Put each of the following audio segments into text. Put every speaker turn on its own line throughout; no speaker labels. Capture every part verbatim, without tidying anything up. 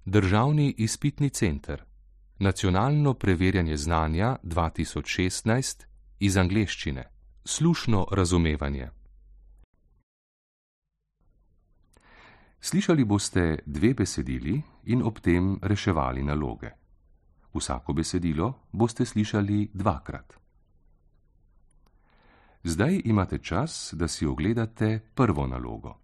Državni izpitni center. Nacionalno preverjanje znanja dva tisoč šestnajst iz angleščine. Slušno razumevanje. Slišali boste dve besedili in ob tem reševali naloge. Vsako besedilo boste slišali dvakrat. Zdaj imate čas, da si ogledate prvo nalogo.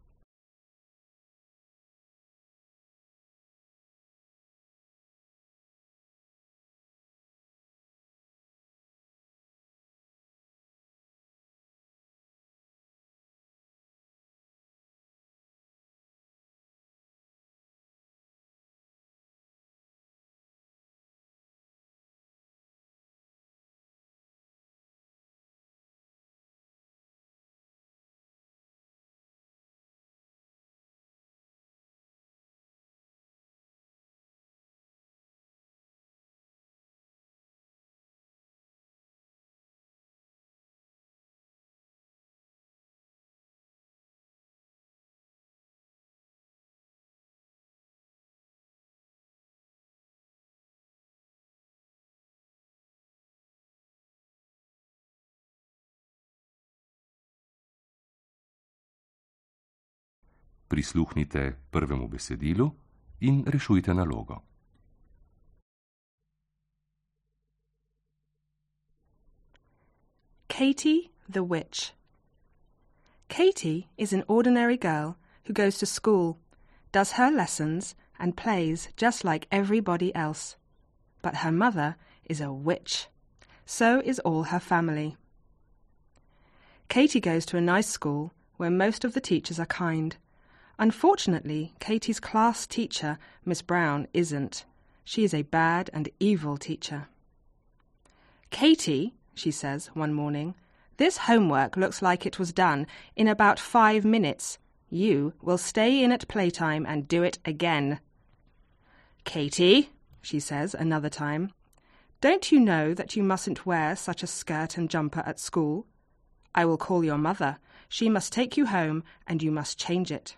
Prisluhnite prvemu besedilu in rešujte nalogo.
Katie the Witch. Katie is an ordinary girl who goes to school, does her lessons and plays just like everybody else. But her mother is a witch. So is all her family. Katie goes to a nice school where most of the teachers are kind. Unfortunately, Katie's class teacher, Miss Brown, isn't. She is a bad and evil teacher. Katie, she says one morning, this homework looks like it was done in about five minutes. You will stay in at playtime and do it again. Katie, she says another time, don't you know that you mustn't wear such a skirt and jumper at school? I will call your mother. She must take you home and you must change it.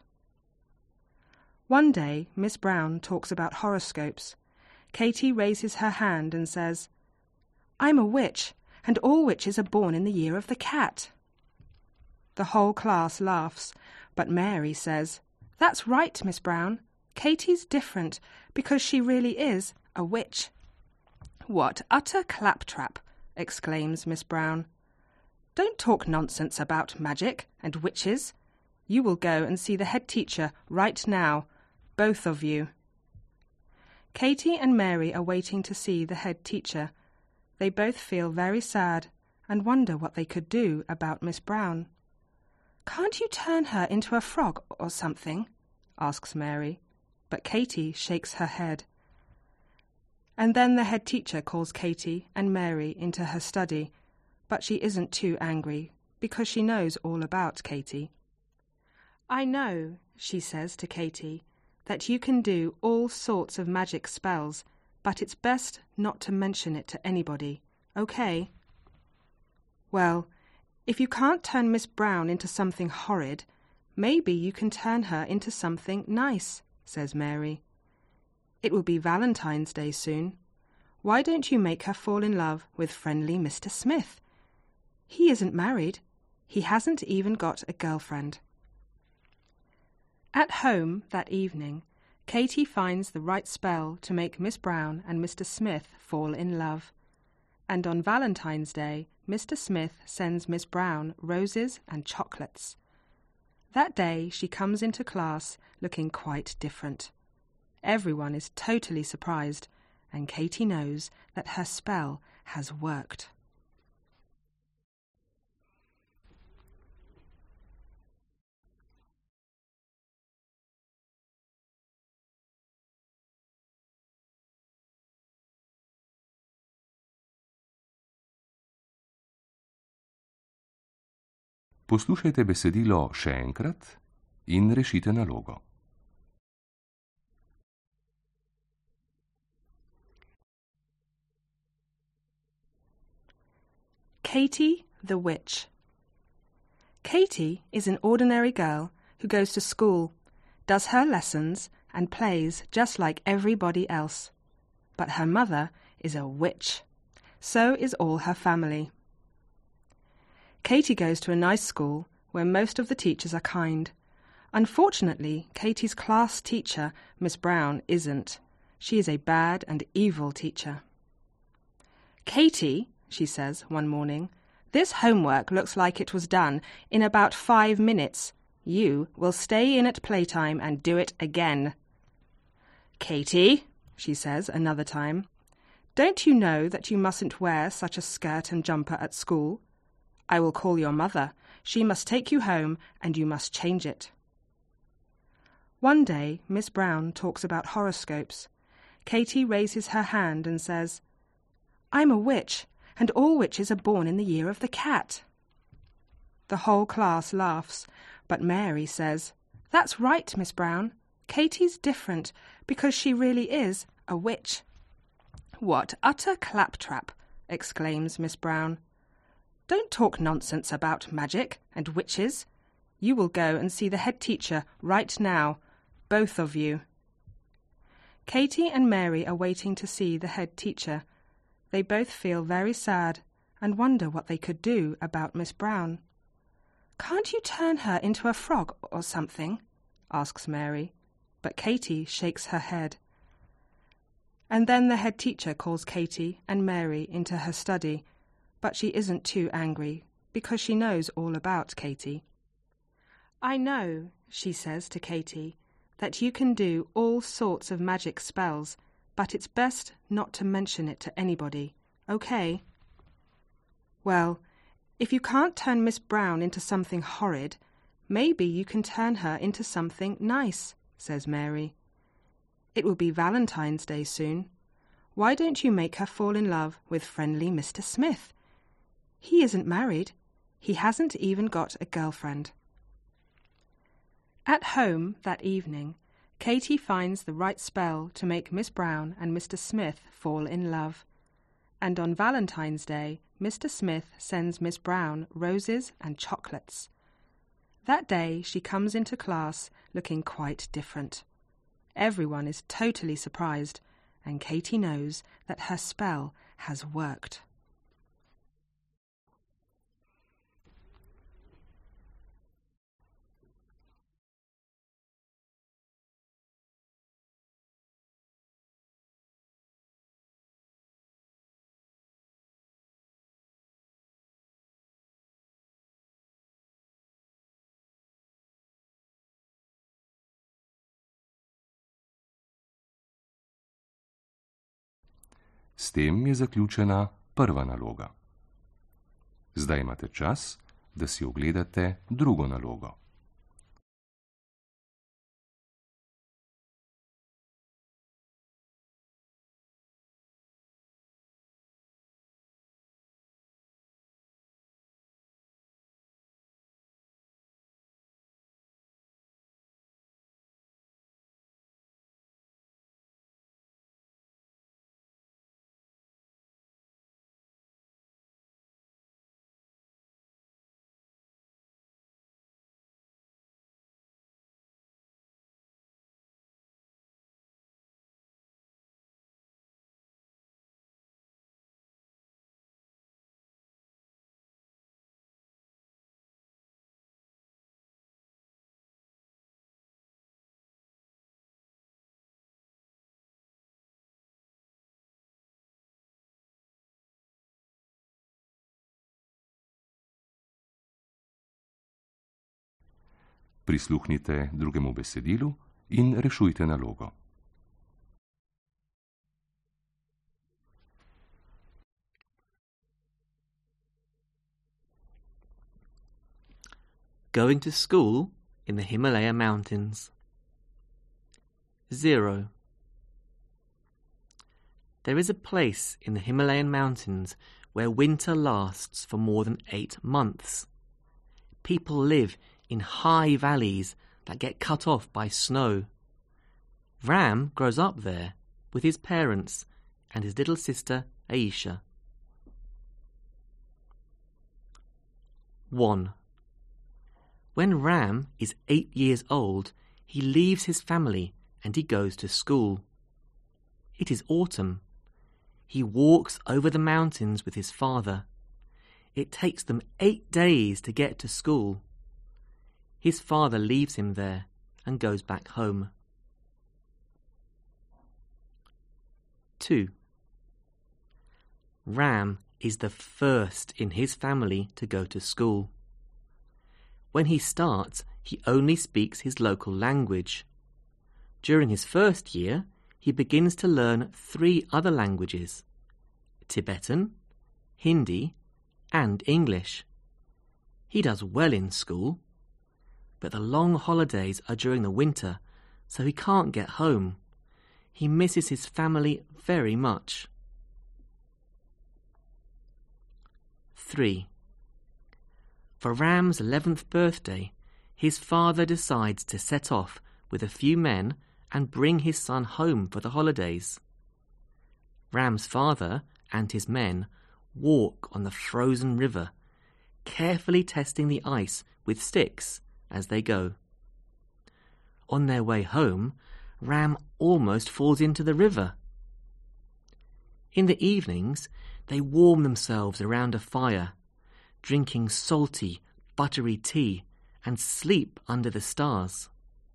One day, Miss Brown talks about horoscopes. Katie raises her hand and says, I'm a witch, and all witches are born in the year of the cat. The whole class laughs, but Mary says, That's right, Miss Brown. Katie's different, because she really is a witch. What utter claptrap, exclaims Miss Brown. Don't talk nonsense about magic and witches. You will go and see the head teacher right now, both of you. Katie and Mary are waiting to see the head teacher. They both feel very sad and wonder what they could do about Miss Brown. Can't you turn her into a frog or something? Asks Mary, but Katie shakes her head. And then the head teacher calls Katie and Mary into her study, but she isn't too angry because she knows all about Katie. I know, she says to Katie, that you can do all sorts of magic spells, but it's best not to mention it to anybody, okay? Well, if you can't turn Miss Brown into something horrid, maybe you can turn her into something nice, says Mary. It will be Valentine's Day soon. Why don't you make her fall in love with friendly Mister Smith? He isn't married. He hasn't even got a girlfriend. At home that evening, Katie finds the right spell to make Miss Brown and Mister Smith fall in love. And on Valentine's Day, Mister Smith sends Miss Brown roses and chocolates. That day she comes into class looking quite different. Everyone is totally surprised, and Katie knows that her spell has worked.
Poslušajte besedilo še enkrat in rešite nalogo.
Katie the Witch. Katie is an ordinary girl who goes to school, does her lessons and plays just like everybody else. But her mother is a witch. So is all her family. Katie goes to a nice school where most of the teachers are kind. Unfortunately, Katie's class teacher, Miss Brown, isn't. She is a bad and evil teacher. "Katie," she says one morning, "this homework looks like it was done in about five minutes. You will stay in at playtime and do it again." "Katie," she says another time, "don't you know that you mustn't wear such a skirt and jumper at school? I will call your mother. She must take you home and you must change it." One day, Miss Brown talks about horoscopes. Katie raises her hand and says, "I'm a witch, and all witches are born in the year of the cat." The whole class laughs, but Mary says, "That's right, Miss Brown. Katie's different because she really is a witch." "What utter claptrap!" exclaims Miss Brown. "Don't talk nonsense about magic and witches. You will go and see the head teacher right now, both of you." Katie and Mary are waiting to see the head teacher. They both feel very sad and wonder what they could do about Miss Brown. "Can't you turn her into a frog or something?" asks Mary, but Katie shakes her head. And then the head teacher calls Katie and Mary into her study, but she isn't too angry because she knows all about Katie. "I know," she says to Katie, "that you can do all sorts of magic spells, but it's best not to mention it to anybody, okay?" "Well, if you can't turn Miss Brown into something horrid, maybe you can turn her into something nice," says Mary. "It will be Valentine's Day soon. Why don't you make her fall in love with friendly Mister Smith? He isn't married. He hasn't even got a girlfriend." At home that evening, Katie finds the right spell to make Miss Brown and Mister Smith fall in love. And on Valentine's Day, Mister Smith sends Miss Brown roses and chocolates. That day she comes into class looking quite different. Everyone is totally surprised, and Katie knows that her spell has worked.
S tem je zaključena prva naloga. Zdaj imate čas, da si ogledate drugo nalogo. Prisluhnite drugemu besedilu in rešujte nalogo.
Going to school in the Himalaya Mountains. Zero. There is a place in the Himalayan mountains where winter lasts for more than eight months. People live in high valleys that get cut off by snow. Ram grows up there with his parents and his little sister Aisha. One. When Ram is eight years old, he leaves his family and he goes to school. It is autumn. He walks over the mountains with his father. It takes them eight days to get to school. His father leaves him there and goes back home. two. Ram is the first in his family to go to school. When he starts, he only speaks his local language. During his first year, he begins to learn three other languages: Tibetan, Hindi, and English. He does well in school, but the long holidays are during the winter, so he can't get home. He misses his family very much. three. For Ram's eleventh birthday, his father decides to set off with a few men and bring his son home for the holidays. Ram's father and his men walk on the frozen river, carefully testing the ice with sticks as they go. On their way home, Ram almost falls into the river. In the evenings, they warm themselves around a fire, drinking salty, buttery tea, and sleep under the stars.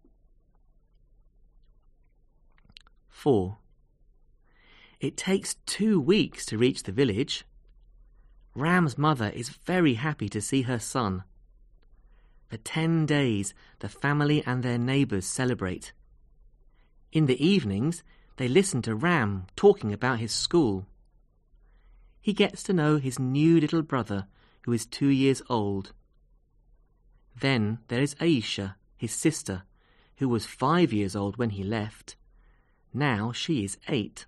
four. It takes two weeks to reach the village. Ram's mother is very happy to see her son. For ten days, the family and their neighbours celebrate. In the evenings, they listen to Ram talking about his school. He gets to know his new little brother, who is two years old. Then there is Aisha, his sister, who was five years old when he left. Now she is eight.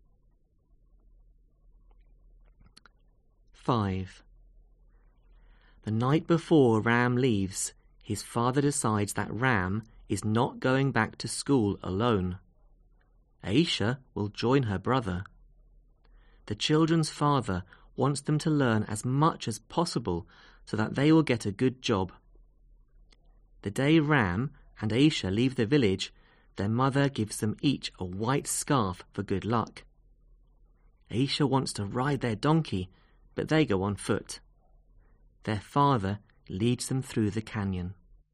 five. The night before Ram leaves, his father decides that Ram is not going back to school alone. Aisha will join her brother. The children's father wants them to learn as much as possible so that they will get a good job. The day Ram and Aisha leave the village, their mother gives them each a white scarf for good luck. Aisha wants to ride their donkey, but they go on foot. Their father leads them through the canyon.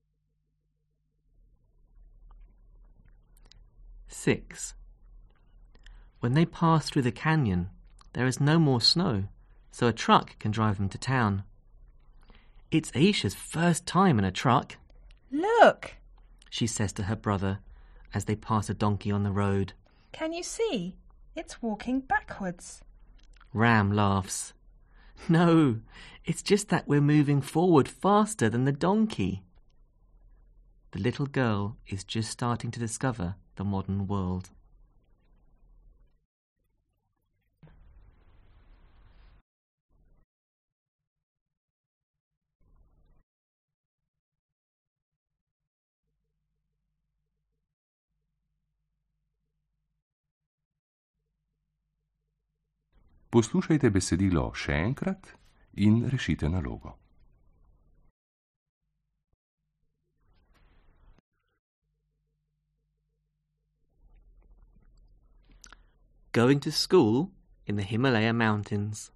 six. When they pass through the canyon, there is no more snow, so a truck can drive them to town. It's Aisha's first time in a truck.
Look,
she says to her brother as they pass a donkey on the road.
Can you see? It's walking backwards.
Ram laughs. No, it's just that we're moving forward faster than the donkey. The little girl is just starting to discover the modern world.
Poslušajte besedilo še enkrat in rešite nalogo.
Going to school in the Himalaya mountains.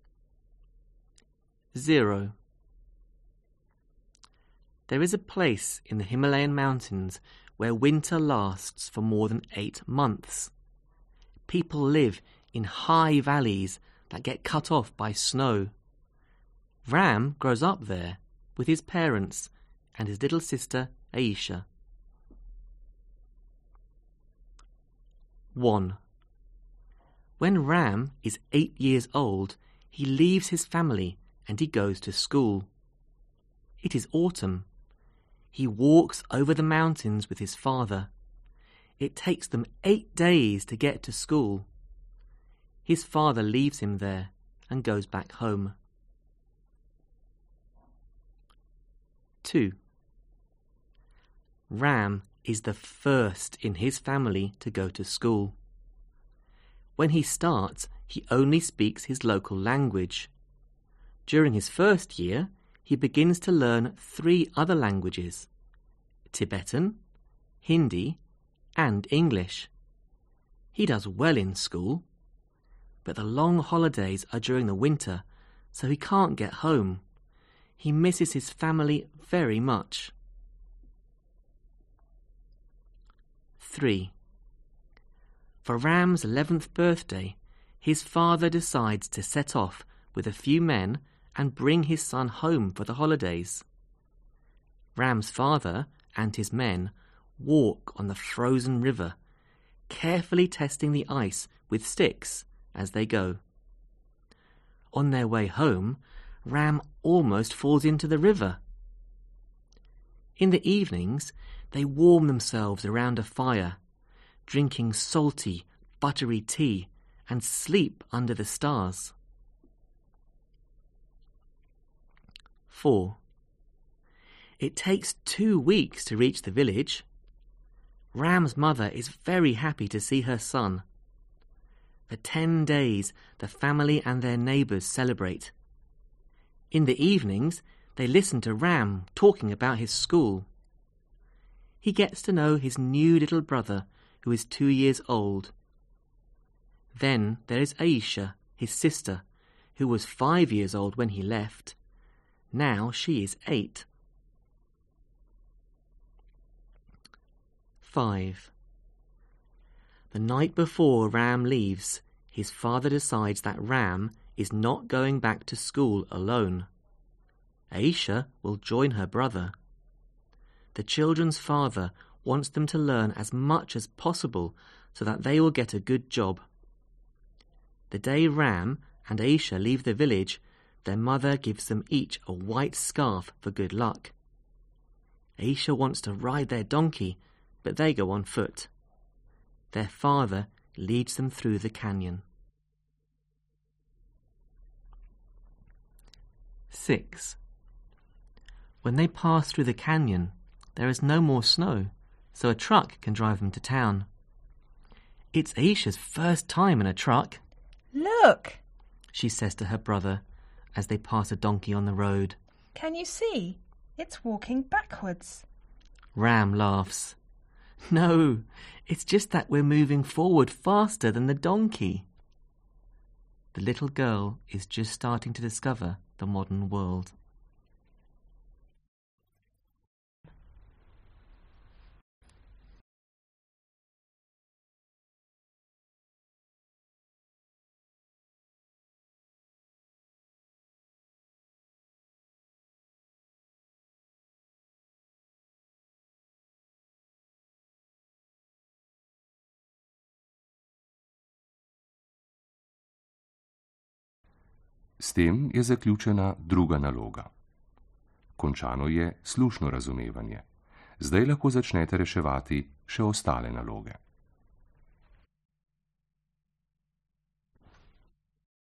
Zero. There is a place in the Himalayan mountains where winter lasts for more than eight months. People live in high valleys that get cut off by snow. Ram grows up there with his parents and his little sister Aisha. one. When Ram is eight years old, he leaves his family and he goes to school. It is autumn. He walks over the mountains with his father. It takes them eight days to get to school. His father leaves him there and goes back home. two. Ram is the first in his family to go to school. When he starts, he only speaks his local language. During his first year, he begins to learn three other languages: Tibetan, Hindi, and English. He does well in school, but the long holidays are during the winter, so he can't get home. He misses his family very much. three. For Ram's eleventh birthday, his father decides to set off with a few men and bring his son home for the holidays. Ram's father and his men walk on the frozen river, carefully testing the ice with sticks as they go. On their way home, Ram almost falls into the river. In the evenings, they warm themselves around a fire, drinking salty, buttery tea, and sleep under the stars. four. It takes two weeks to reach the village. Ram's mother is very happy to see her son. For ten days, the family and their neighbours celebrate. In the evenings, they listen to Ram talking about his school. He gets to know his new little brother, who is two years old. Then there is Aisha, his sister, who was five years old when he left. Now she is eight. five. The night before Ram leaves, his father decides that Ram is not going back to school alone. Aisha will join her brother. The children's father wants them to learn as much as possible so that they will get a good job. The day Ram and Aisha leave the village, their mother gives them each a white scarf for good luck. Aisha wants to ride their donkey, but they go on foot. Their father leads them through the canyon. six. When they pass through the canyon, there is no more snow, so a truck can drive them to town. It's Aisha's first time in a truck.
Look!
She says to her brother as they pass a donkey on the road.
Can you see? It's walking backwards.
Ram laughs. No, it's just that we're moving forward faster than the donkey. The little girl is just starting to discover the modern world.
S tem je zaključena druga naloga. Končano je slušno razumevanje. Zdaj lahko začnete reševati še ostale naloge.